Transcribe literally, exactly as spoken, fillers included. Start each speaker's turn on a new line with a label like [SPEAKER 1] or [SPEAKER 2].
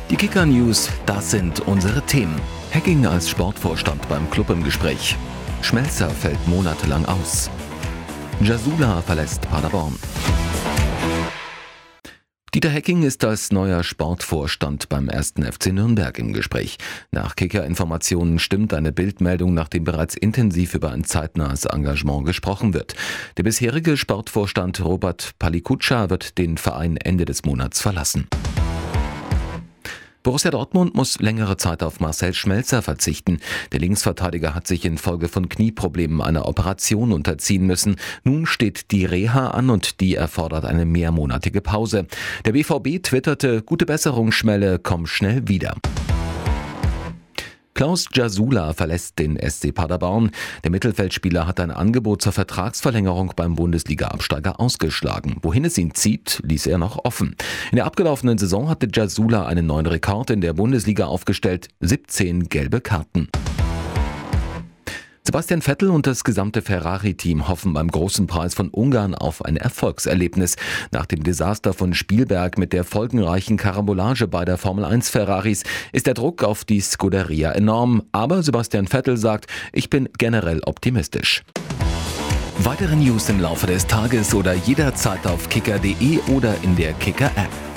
[SPEAKER 1] Die Kicker-News, das sind unsere Themen. Hacking als Sportvorstand beim Club im Gespräch. Schmelzer fällt monatelang aus. Jasula verlässt Paderborn. Dieter Hecking ist als neuer Sportvorstand beim ersten F C Nürnberg im Gespräch. Nach Kicker-Informationen stimmt eine Bildmeldung, nachdem bereits intensiv über ein zeitnahes Engagement gesprochen wird. Der bisherige Sportvorstand Robert Palikutscha wird den Verein Ende des Monats verlassen. Borussia Dortmund muss längere Zeit auf Marcel Schmelzer verzichten. Der Linksverteidiger hat sich infolge von Knieproblemen einer Operation unterziehen müssen. Nun steht die Reha an und die erfordert eine mehrmonatige Pause. Der B V B twitterte: Gute Besserung, Schmelle, komm schnell wieder. Klaus Jasula verlässt den S C Paderborn. Der Mittelfeldspieler hat ein Angebot zur Vertragsverlängerung beim Bundesliga-Absteiger ausgeschlagen. Wohin es ihn zieht, ließ er noch offen. In der abgelaufenen Saison hatte Jasula einen neuen Rekord in der Bundesliga aufgestellt: siebzehn gelbe Karten. Sebastian Vettel und das gesamte Ferrari-Team hoffen beim Großen Preis von Ungarn auf ein Erfolgserlebnis. Nach dem Desaster von Spielberg mit der folgenreichen Karambolage bei der Formel eins Ferraris ist der Druck auf die Scuderia enorm. Aber Sebastian Vettel sagt, ich bin generell optimistisch. Weitere News im Laufe des Tages oder jederzeit auf kicker punkt de oder in der Kicker-App.